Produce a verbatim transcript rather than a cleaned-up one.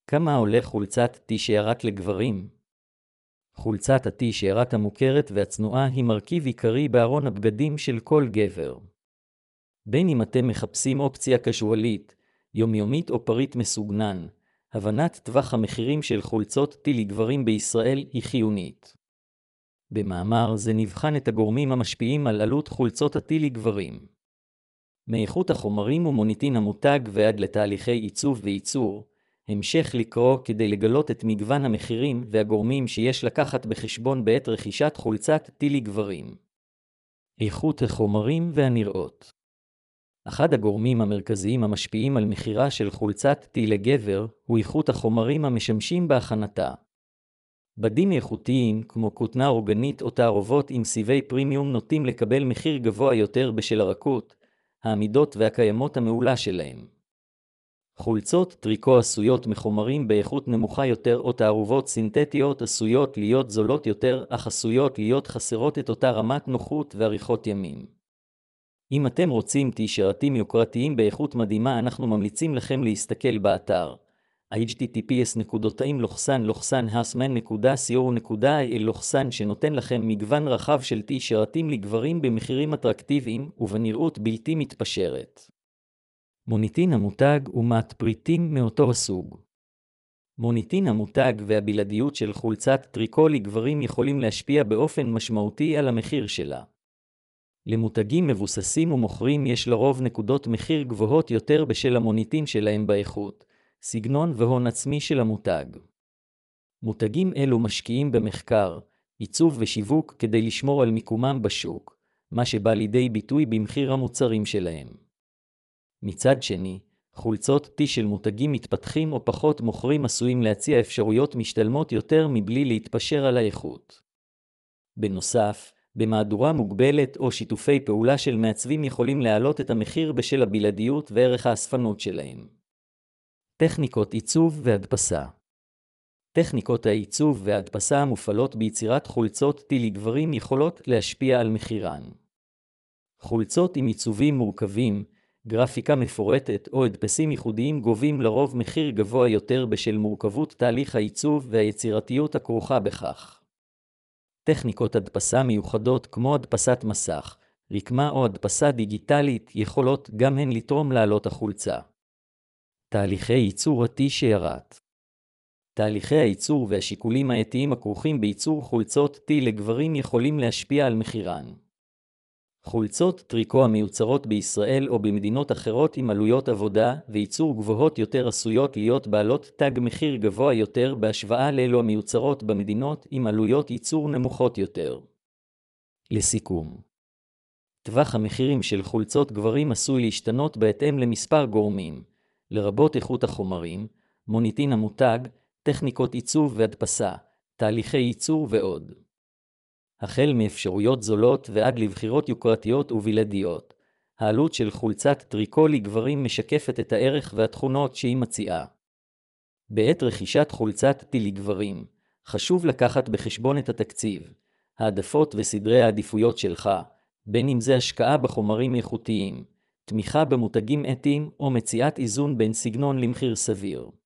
כמה עולה חולצת טי-שירת לגברים? חולצת הטי-שירת המוכרת והצנועה היא מרכיב עיקרי בארון הבגדים של כל גבר. בין אם אתם מחפשים אופציה קזואלית, יומיומית או פריט מסוגנן, הבנת טווח המחירים של חולצות טי לגברים בישראל היא חיונית. במאמר זה נבחן את הגורמים המשפיעים על עלות חולצות הטי לגברים. מאיכות החומרים ומוניטין המותג ועד לתהליכי עיצוב וייצור, המשך לקרוא כדי לגלות את מגוון המחירים והגורמים שיש לקחת בחשבון בעת רכישת חולצת טי לגברים. איכות החומרים והנראות. אחד הגורמים המרכזיים המשפיעים על מחירה של חולצת טי לגבר הוא איכות החומרים המשמשים בהכנתה. בדים איכותיים כמו כותנה אורגנית או תערובות עם סיבי פרימיום נוטים לקבל מחיר גבוה יותר בשל הרכות, העמידות והקיימות המעולה שלהם. חולצות טריקו עשויות מחומרים באיכות נמוכה יותר או תערובות סינתטיות עשויות להיות זולות יותר אך עשויות להיות חסרות את אותה רמת נוחות ואריכות ימים. אם אתם רוצים טי-שירתים יוקרתיים באיכות מדהימה, אנחנו ממליצים לכם להסתכל באתר אייץ' טי טי פי אס האסמן נקודה סי או נקודה איי אל שנותן לכם מגוון רחב של טי-שירתים לגברים במחירים אטרקטיביים ובנראות בלתי מתפשרת. מוניטין המותג ומעט פריטים מאותו הסוג. מוניטין המותג והבלעדיות של חולצת טריקו לגברים יכולים להשפיע באופן משמעותי על המחיר שלה. למותגים מבוססים ומוכרים יש לרוב נקודות מחיר גבוהות יותר בשל המוניטין שלהם באיכות, סגנון והון עצמי של המותג. מותגים אלו משקיעים במחקר, עיצוב ושיווק כדי לשמור על מיקומם בשוק, מה שבא לידי ביטוי במחיר המוצרים שלהם. מצד שני, חולצות טי של מותגים מתפתחים או פחות מוכרים עשויים להציע אפשרויות משתלמות יותר מבלי להתפשר על האיכות. בנוסף, במהדורה מוגבלת או שיתופי פעולה של מעצבים יכולים להעלות את המחיר בשל הבלעדיות וערך האספנות שלהם. טכניקות עיצוב והדפסה. טכניקות העיצוב וההדפסה המופעלות ביצירת חולצות טי לגברים יכולות להשפיע על מחירן. חולצות עם עיצובים מורכבים, גרפיקה מפורטת או הדפסים ייחודיים גובים לרוב מחיר גבוה יותר בשל מורכבות תהליך העיצוב והיצירתיות הכרוכה בכך. טכניקות הדפסה מיוחדות כמו הדפסת מסך, רקמה או הדפסה דיגיטלית יכולות גם הן לתרום לעלות החולצה. תהליכי ייצור הטי-שירת. תהליכי הייצור והשיקולים האתיים הכרוכים בייצור חולצות טי לגברים יכולים להשפיע על מחירן. חולצות טריקו המיוצרות בישראל או במדינות אחרות עם עלויות עבודה וייצור גבוהות יותר עשויות להיות בעלות תג מחיר גבוה יותר בהשוואה לאלו המיוצרות במדינות עם עלויות ייצור נמוכות יותר. לסיכום, טווח המחירים של חולצות גברים עשוי להשתנות בהתאם למספר גורמים, לרבות איכות החומרים, מוניטין המותג, טכניקות עיצוב והדפסה, תהליכי ייצור ועוד. החל מאפשרויות זולות ועד לבחירות יוקרתיות ובלעדיות, העלות של חולצת טריקו לגברים משקפת את הערך והתכונות שהיא מציעה. בעת רכישת חולצת טי לגברים, חשוב לקחת בחשבון את התקציב, העדפות וסדרי העדיפויות שלך, בין אם זה השקעה בחומרים איכותיים, תמיכה במותגים אתיים או מציאת איזון בין סגנון למחיר סביר.